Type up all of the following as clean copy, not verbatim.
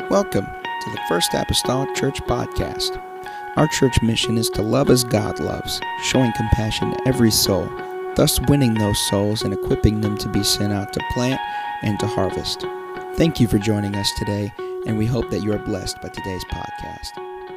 Welcome to the First Apostolic Church Podcast. Our church mission is to love as God loves, showing compassion to every soul, thus winning those souls and equipping them to be sent out to plant and to harvest. Thank you for joining us today, and we hope that you are blessed by today's podcast.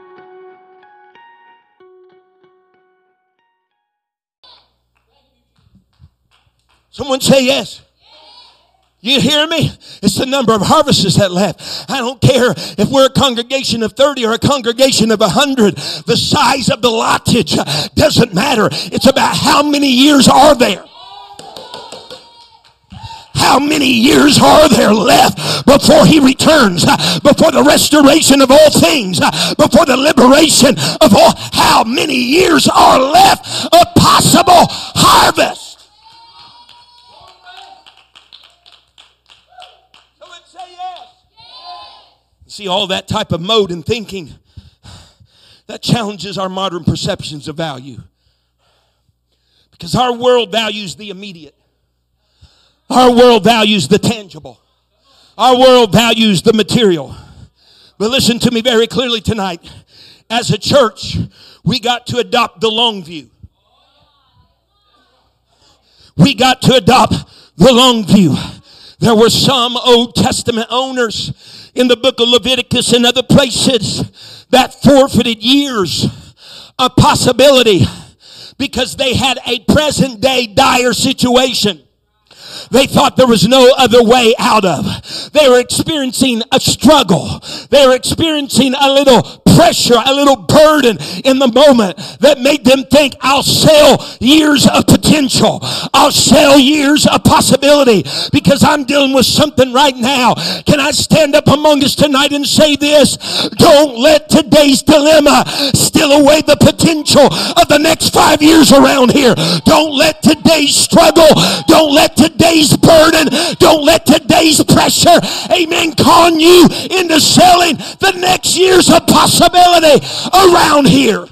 Someone say yes. You hear me? It's the number of harvests that left. I don't care if we're a congregation of 30 or a congregation of 100. The size of the lottage doesn't matter. It's about how many years are there. How many years are there left before he returns, before the restoration of all things, before the liberation of all? How many years are left of possible harvest? See, all that type of mode and thinking, that challenges our modern perceptions of value. Because our world values the immediate. Our world values the tangible. Our world values the material. But listen to me very clearly tonight. As a church, we got to adopt the long view. We got to adopt the long view. There were some Old Testament owners in the book of Leviticus and other places that forfeited years of possibility because they had a present day dire situation they thought there was no other way out of. They were experiencing a struggle. They were experiencing a little pressure, a little burden in the moment that made them think, I'll sell years of potential. I'll sell years of possibility because I'm dealing with something right now. Can I stand up among us tonight and say this? Don't let today's dilemma steal away the potential of the next 5 years around here. Don't let today's struggle, don't let today's burden, don't let today's pressure, amen, con you into selling the next years of possibility around here.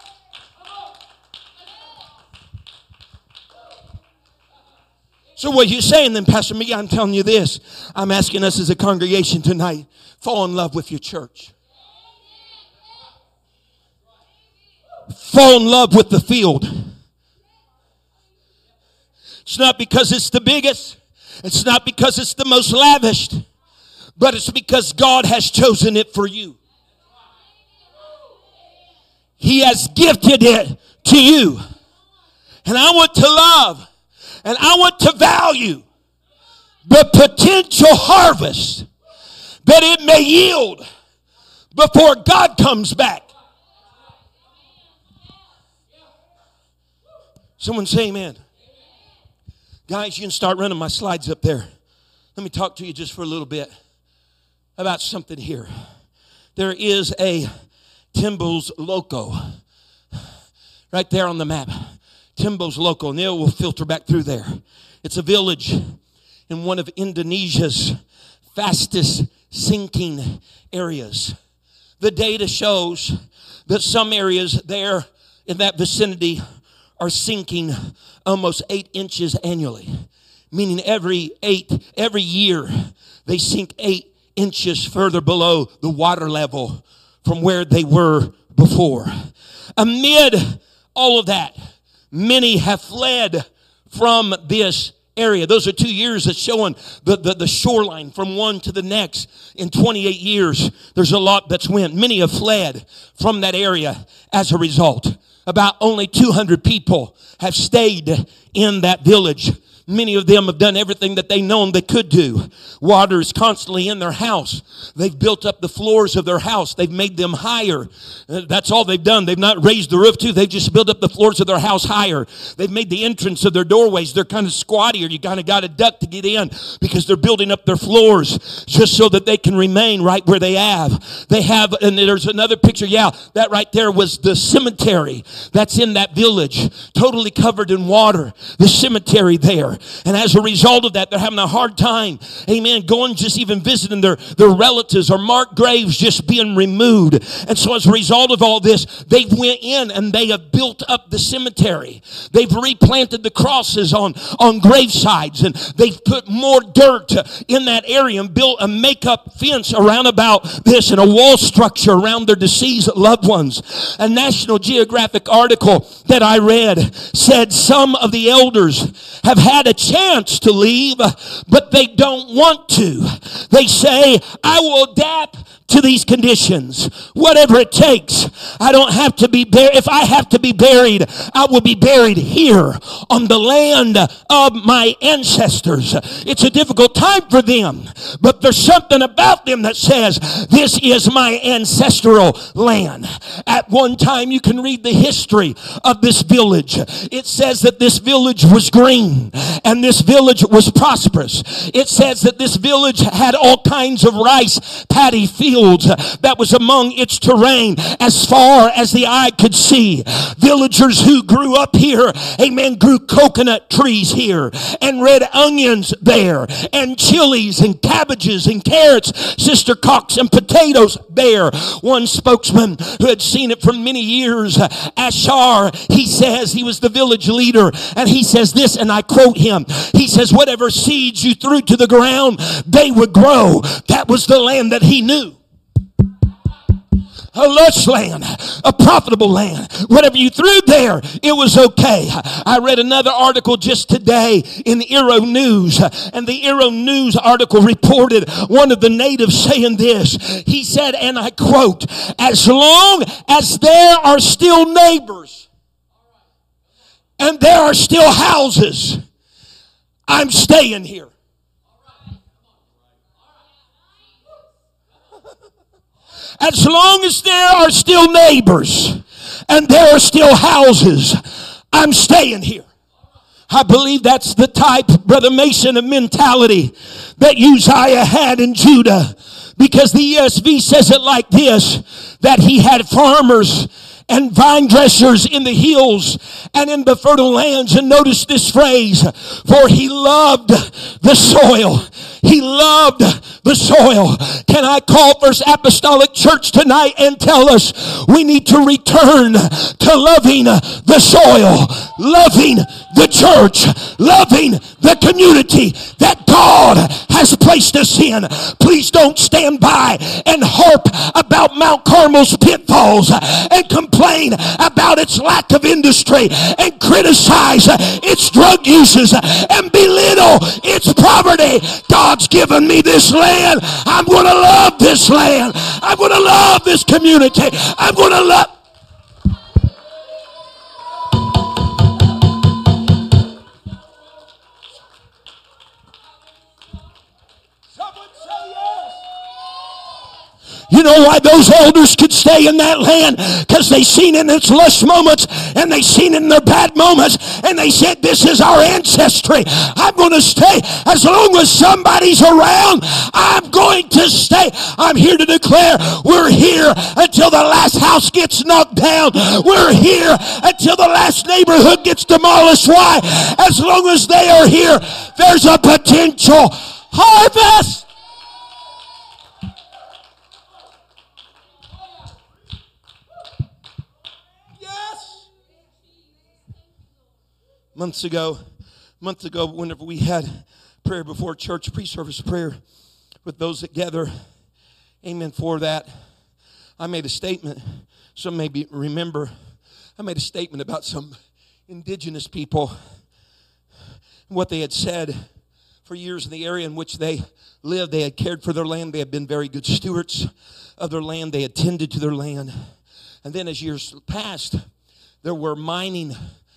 So what you're saying then, Pastor Miguel, I'm telling you this. I'm asking us as a congregation tonight, fall in love with your church. Fall in love with the field. It's not because it's the biggest. It's not because it's the most lavished. But it's because God has chosen it for you. He has gifted it to you. And I want to love and I want to value the potential harvest that it may yield before God comes back. Someone say amen. Guys, you can start running my slides up there. Let me talk to you just for a little bit about something here. There is a Timbos Loco right there on the map. Timbos Loco. Neil will filter back through there. It's a village in one of Indonesia's fastest sinking areas. The data shows that some areas there in that vicinity are sinking almost 8 inches annually. Meaning every year they sink 8 inches further below the water level from where they were before. Amid all of that, many have fled from this area. Those are 2 years that's showing the shoreline from one to the next. In 28 years, there's a lot that's went. Many have fled from that area as a result. About only 200 people have stayed in that village. Many of them have done everything that they known they could do. Water is constantly in their house. They've built up the floors of their house. They've made them higher. That's all they've done. They've not raised the roof too. They've just built up the floors of their house higher. They've made the entrance of their doorways. They're kind of squattier. You kind of got to duck to get in because they're building up their floors just so that they can remain right where they have. They have, and there's another picture. Yeah, that right there was the cemetery that's in that village, totally covered in water. The cemetery there. there. And as a result of that, they're having a hard time, amen, going just even visiting their relatives or marked graves just being removed. And so as a result of all this, they went in and they have built up the cemetery. They've replanted the crosses on gravesides, and they've put more dirt in that area and built a make-up fence around about this and a wall structure around their deceased loved ones. A National Geographic article that I read said some of the elders have had a chance to leave, but they don't want to. They say, I will adapt to these conditions, whatever it takes. I don't have to be buried. If I have to be buried, I will be buried here on the land of my ancestors. It's a difficult time for them, but there's something about them that says, this is my ancestral land. At one time, you can read the history of this village. It says that this village was green and this village was prosperous. It says that this village had all kinds of rice paddy fields that was among its terrain as far as the eye could see. Villagers who grew up here, amen, grew coconut trees here and red onions there and chilies and cabbages and carrots, sister cocks and potatoes there. One spokesman who had seen it for many years, Ashar, he says, he was the village leader, and he says this, and I quote him, he says, whatever seeds you threw to the ground, they would grow. That was the land that he knew. A lush land, a profitable land. Whatever you threw there, it was okay. I read another article just today in the Eero News, and the Eero News article reported one of the natives saying this. He said, and I quote, as long as there are still neighbors and there are still houses, I'm staying here. As long as there are still neighbors and there are still houses, I'm staying here. I believe that's the type, Brother Mason, of mentality that Uzziah had in Judah. Because the ESV says it like this, that he had farmers and vine dressers in the hills and in the fertile lands. And notice this phrase, for he loved the soil. He loved the soil. Can I call First Apostolic Church tonight and tell us we need to return to loving the soil, loving the church, loving the community that God has placed us in. Please don't stand by and harp about Mount Carmel's pitfalls and complain about its lack of industry and criticize its drug uses and belittle its poverty. God's given me this land. I'm going to love this land. I'm going to love this community. I'm going to love. You know why those elders could stay in that land? Because they seen it in its lush moments and they seen it in their bad moments, and they said, this is our ancestry. I'm going to stay. As long as somebody's around, I'm going to stay. I'm here to declare we're here until the last house gets knocked down. We're here until the last neighborhood gets demolished. Why? As long as they are here, there's a potential harvest. Months ago, whenever we had prayer before church, pre-service prayer with those that gather, amen, for that, I made a statement. Some maybe remember, I made a statement about some indigenous people, what they had said for years in the area in which they lived. They had cared for their land. They had been very good stewards of their land. They had tended to their land. And then as years passed, there were mining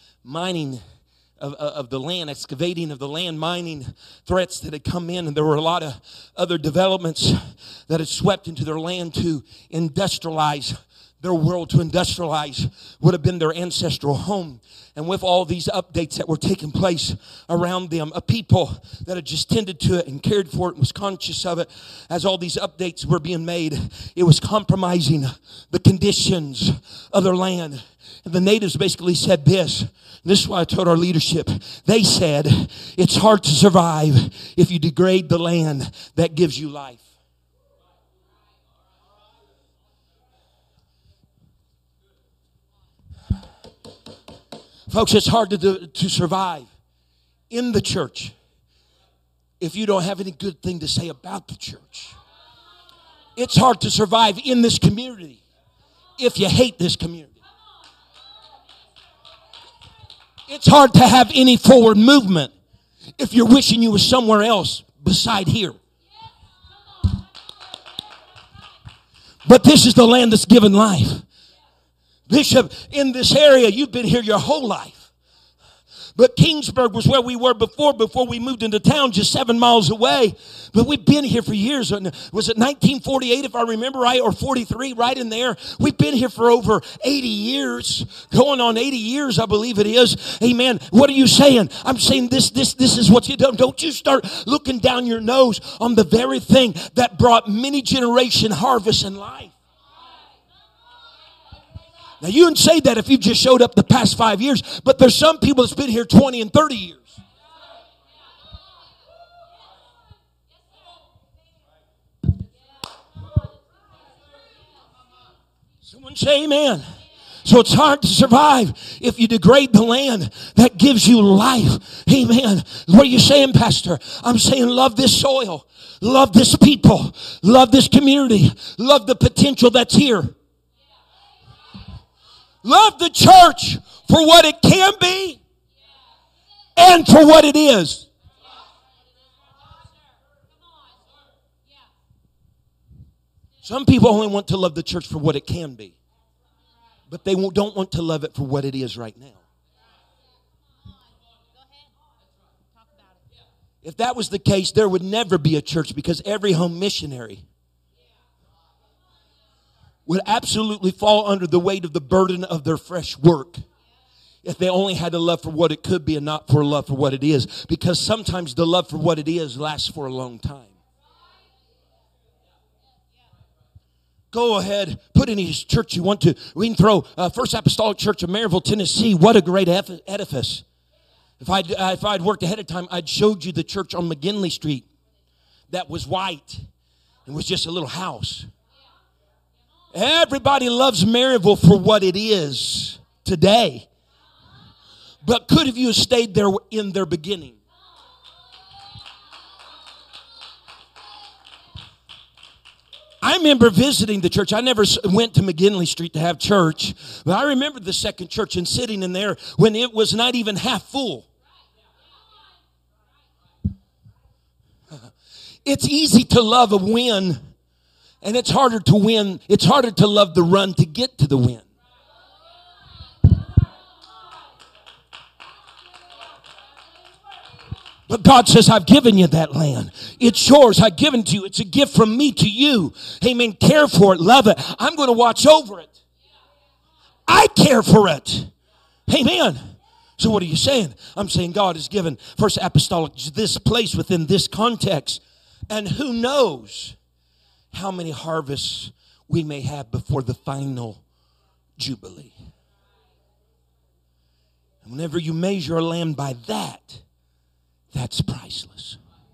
of the land, excavating of the land, mining threats that had come in, and there were a lot of other developments that had swept into their land to industrialize Their world to industrialize would have been their ancestral home. And with all these updates that were taking place around them, a people that had just tended to it and cared for it and was conscious of it, as all these updates were being made, it was compromising the conditions of their land. And the natives basically said this. This is why I told our leadership. They said, it's hard to survive if you degrade the land that gives you life. Folks, it's hard to survive in the church if you don't have any good thing to say about the church. It's hard to survive in this community if you hate this community. It's hard to have any forward movement if you're wishing you were somewhere else beside here. But this is the land that's given life. Bishop, in this area, you've been here your whole life. But Kingsburg was where we were before we moved into town, just 7 miles away. But we've been here for years. Was it 1948, if I remember right, or 43, right in there? We've been here for over 80 years, going on 80 years, I believe it is. Amen. What are you saying? I'm saying this is what you do. Don't you start looking down your nose on the very thing that brought many generation harvest in life. Now, you can say that if you just showed up the past 5 years, but there's some people that's been here 20 and 30 years. Someone say amen. So it's hard to survive if you degrade the land that gives you life. Amen. What are you saying, Pastor? I'm saying love this soil. Love this people. Love this community. Love the potential that's here. Love the church for what it can be and for what it is. Some people only want to love the church for what it can be, but they don't want to love it for what it is right now. If that was the case, there would never be a church, because every home missionary would absolutely fall under the weight of the burden of their fresh work if they only had a love for what it could be and not for a love for what it is. Because sometimes the love for what it is lasts for a long time. Go ahead, put any church you want to. We can throw First Apostolic Church of Maryville, Tennessee. What a great edifice. If I'd worked ahead of time, I'd showed you the church on McGinley Street that was white and was just a little house. Everybody loves Maryville for what it is today. But could have you stayed there in their beginning? I remember visiting the church. I never went to McGinley Street to have church. But I remember the second church and sitting in there when it was not even half full. It's easy to love a win. And it's harder to win. It's harder to love the run to get to the win. But God says, I've given you that land. It's yours. I've given it to you. It's a gift from me to you. Amen. Care for it. Love it. I'm going to watch over it. I care for it. Amen. So what are you saying? I'm saying God has given First Apostolic this place within this context. And who knows how many harvests we may have before the final Jubilee. And whenever you measure a land by that, that's priceless.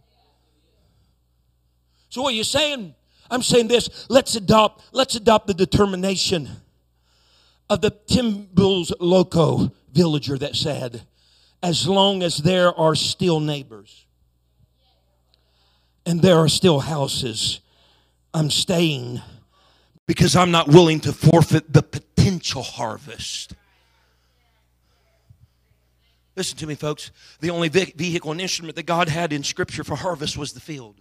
So what are you saying? I'm saying this. Let's adopt the determination of the Timbals Loco villager that said, as long as there are still neighbors and there are still houses, I'm staying, because I'm not willing to forfeit the potential harvest. Listen to me, folks. The only vehicle and instrument that God had in Scripture for harvest was the field.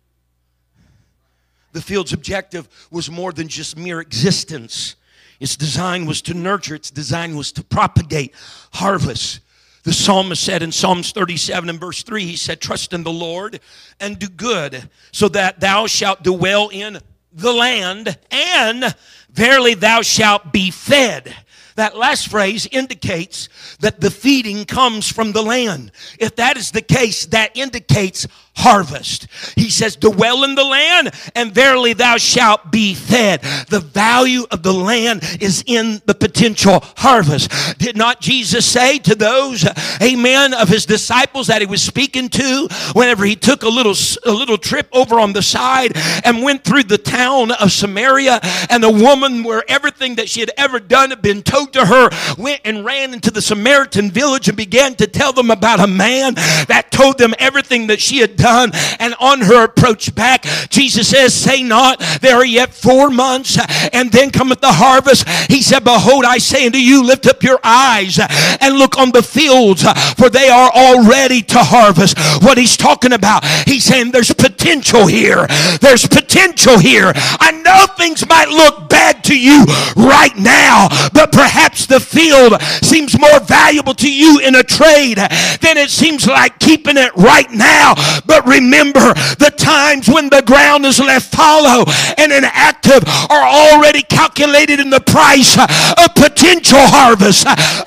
The field's objective was more than just mere existence. Its design was to nurture. Its design was to propagate harvest. The psalmist said in Psalms 37 and verse 3, he said, trust in the Lord and do good, so that thou shalt dwell in the land, and verily thou shalt be fed. That last phrase indicates that the feeding comes from the land. If that is the case, that indicates harvest. He says, dwell in the land, and verily thou shalt be fed. The value of the land is in the potential harvest. Did not Jesus say to those, amen, of his disciples that he was speaking to whenever he took a little trip over on the side and went through the town of Samaria, and the woman, where everything that she had ever done had been told to her, went and ran into the Samaritan village and began to tell them about a man that told them everything that she had done. And on her approach back, Jesus says, say not, there are yet 4 months, and then cometh the harvest. He said, behold, I say unto you, lift up your eyes and look on the fields, for they are all ready to harvest. What he's talking about, he's saying there's potential here. There's potential here. I know things might look bad to you right now, but perhaps the field seems more valuable to you in a trade than it seems like keeping it right now. But remember, the times when the ground is left fallow and inactive are already calculated in the price of potential harvest.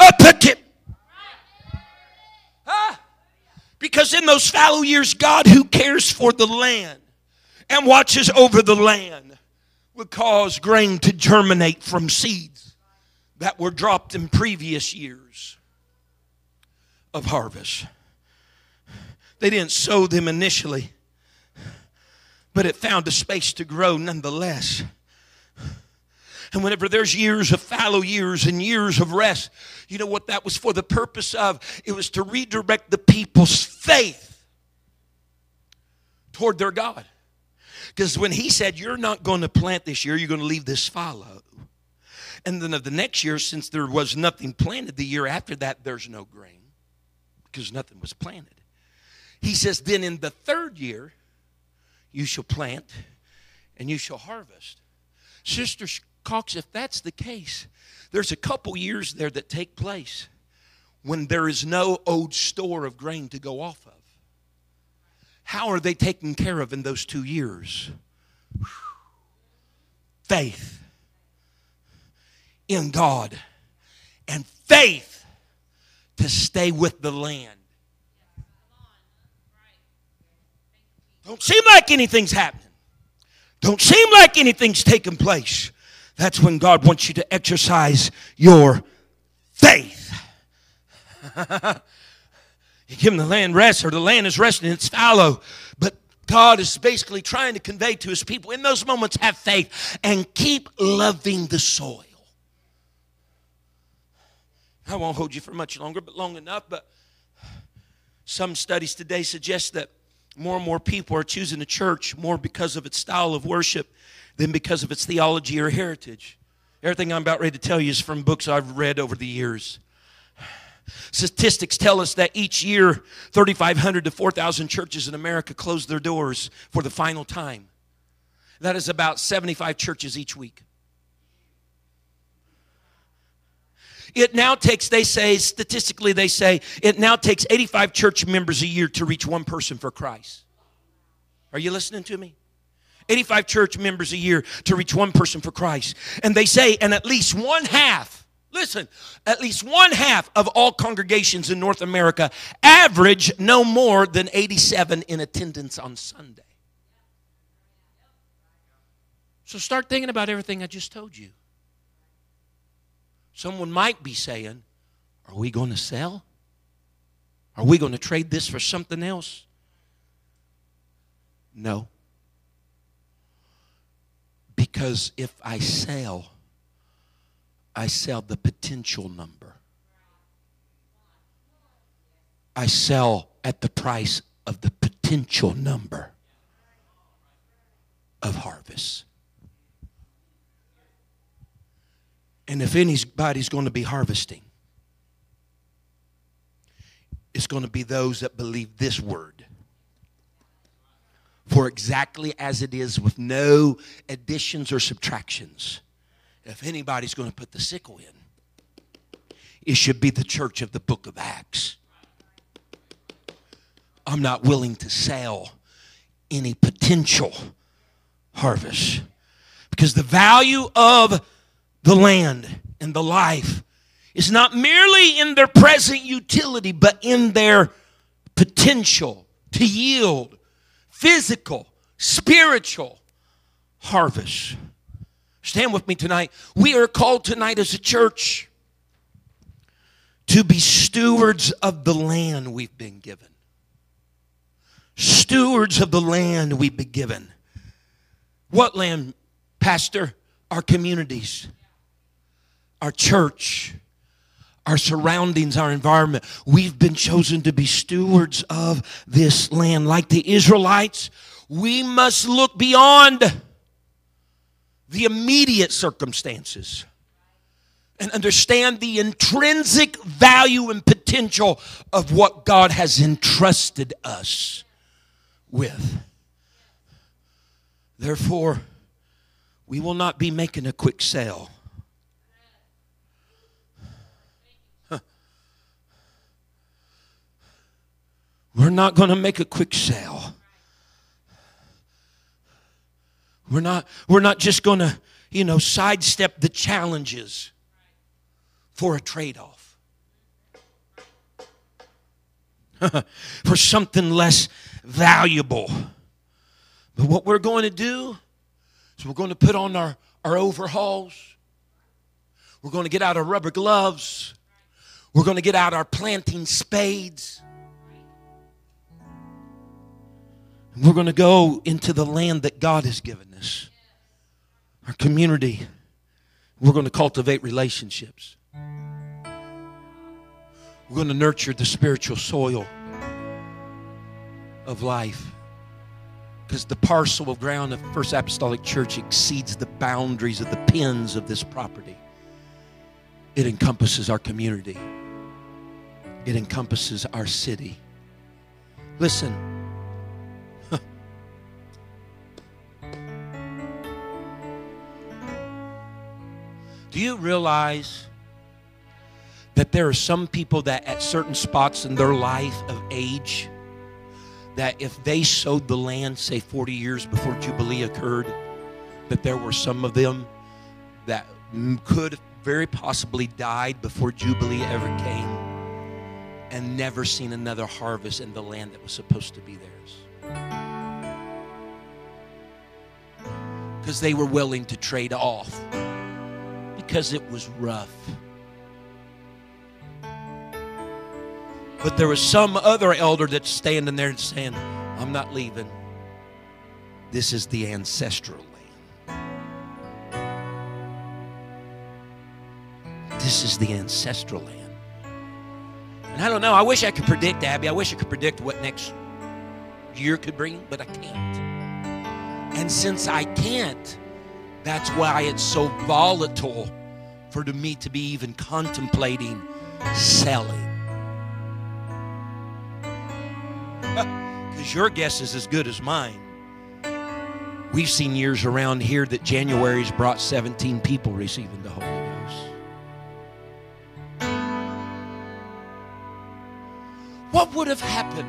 Because in those fallow years, God, who cares for the land and watches over the land, would cause grain to germinate from seeds that were dropped in previous years of harvest. They didn't sow them initially, but it found a space to grow nonetheless. And whenever there's years of fallow years and years of rest, you know what that was for the purpose of? It was to redirect the people's faith toward their God. Because when he said, you're not going to plant this year, you're going to leave this fallow. And then of the next year, since there was nothing planted, the year after that, there's no grain because nothing was planted. He says, then in the 3rd year, you shall plant and you shall harvest. Sister Cox, if that's the case, there's a couple years there that take place when there is no old store of grain to go off of. How are they taken care of in those 2 years? Faith in God and faith to stay with the land. Don't seem like anything's happening. Don't seem like anything's taking place. That's when God wants you to exercise your faith. You give them the land rest, or the land is resting, it's fallow. But God is basically trying to convey to his people, in those moments, have faith and keep loving the soil. I won't hold you for much longer, but long enough. But some studies today suggest that more and more people are choosing a church more because of its style of worship than because of its theology or heritage. Everything I'm about ready to tell you is from books I've read over the years. Statistics tell us that each year 3,500 to 4,000 churches in America close their doors for the final time. That is about 75 churches each week. It now takes, they say, statistically they say, it now takes 85 church members a year to reach one person for Christ. Are you listening to me? 85 church members a year to reach one person for Christ. And they say, and at least one half, listen, at least one half of all congregations in North America average no more than 87 in attendance on Sunday. So start thinking about everything I just told you. Someone might be saying, are we going to sell? Are we going to trade this for something else? No. Because if I sell the potential number. I sell at the price of the potential number of harvest. And if anybody's going to be harvesting, it's going to be those that believe this word for exactly as it is, with no additions or subtractions. If anybody's going to put the sickle in, it should be the church of the book of Acts. I'm not willing to sell any potential harvest, because the value of the land and the life is not merely in their present utility, but in their potential to yield physical, spiritual harvest. Stand with me tonight. We are called tonight as a church to be stewards of the land we've been given. Stewards of the land we've been given. What land, Pastor? Our communities, our church, our surroundings, our environment. We've been chosen to be stewards of this land. Like the Israelites, we must look beyond the immediate circumstances and understand the intrinsic value and potential of what God has entrusted us with. Therefore, we will not be making a quick sale. We're not going to make a quick sale. We're not just going to, sidestep the challenges for a trade-off. For something less valuable. But what we're going to do is we're going to put on our overalls. We're going to get out our rubber gloves. We're going to get out our planting spades. And we're going to go into the land that God has given us. Our community. We're going to cultivate relationships. We're going to nurture the spiritual soil of life. Because the parcel of ground of First Apostolic Church exceeds the boundaries of the pins of this property. It encompasses our community. It encompasses our city. Listen. Do you realize that there are some people that at certain spots in their life of age, that if they sowed the land, say 40 years before Jubilee occurred, that there were some of them that could very possibly died before Jubilee ever came and never seen another harvest in the land that was supposed to be theirs. Because they were willing to trade off. Because it was rough. But there was some other elder that's standing there and saying, I'm not leaving. This is the ancestral land. This is the ancestral land. And I don't know, I wish I could predict, Abby. I wish I could predict what next year could bring, but I can't. And since I can't, that's why it's so volatile for me to be even contemplating selling. Because your guess is as good as mine. We've seen years around here that January's brought 17 people receiving the Holy Ghost. What would have happened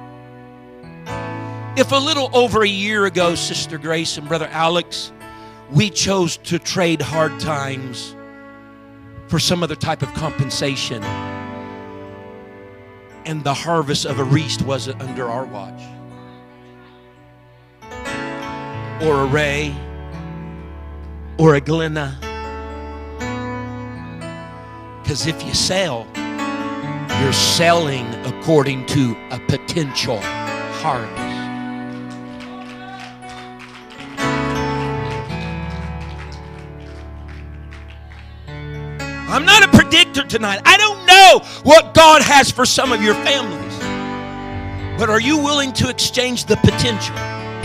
if a little over a year ago, Sister Grace and Brother Alex, we chose to trade hard times for some other type of compensation, and the harvest of a Reist wasn't under our watch, or a Ray, or a Glenna? Because if you sell, you're selling according to a potential harvest. I'm not a predictor tonight. I don't know what God has for some of your families. But are you willing to exchange the potential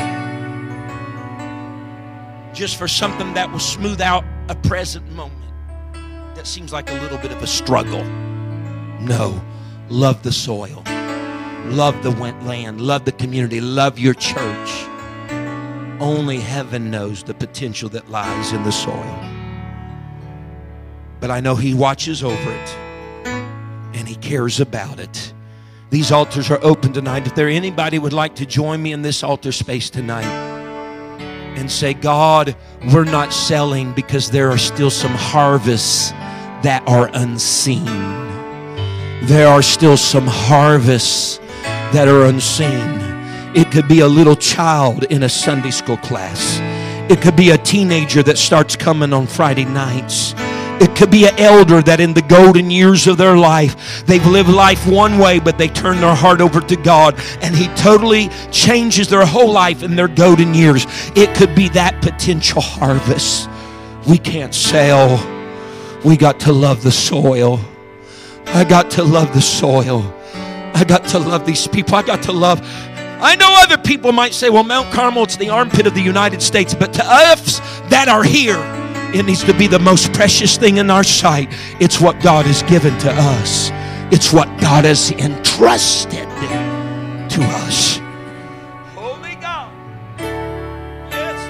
just for something that will smooth out a present moment that seems like a little bit of a struggle? No. Love the soil. Love the land. Love the community. Love your church. Only heaven knows the potential that lies in the soil. But I know He watches over it, and He cares about it. These altars are open tonight. If there anybody would like to join me in this altar space tonight and say, God, we're not selling because there are still some harvests that are unseen. There are still some harvests that are unseen. It could be a little child in a Sunday school class. It could be a teenager that starts coming on Friday nights. It could be an elder that in the golden years of their life, they've lived life one way, but they turn their heart over to God, and He totally changes their whole life in their golden years. It could be that potential harvest. We can't sell. We got to love the soil. I got to love the soil. I got to love these people. I got to love. I know other people might say, well, Mount Carmel, it's the armpit of the United States. But to us that are here, it needs to be the most precious thing in our sight. It's what God has given to us. It's what God has entrusted to us. Holy God. Yes,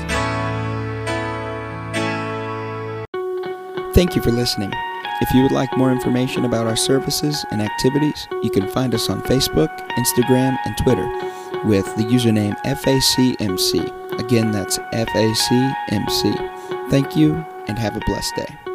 Jesus. Thank you for listening. If you would like more information about our services and activities, you can find us on Facebook, Instagram, and Twitter with the username FACMC. Again, that's FACMC. Thank you, and have a blessed day.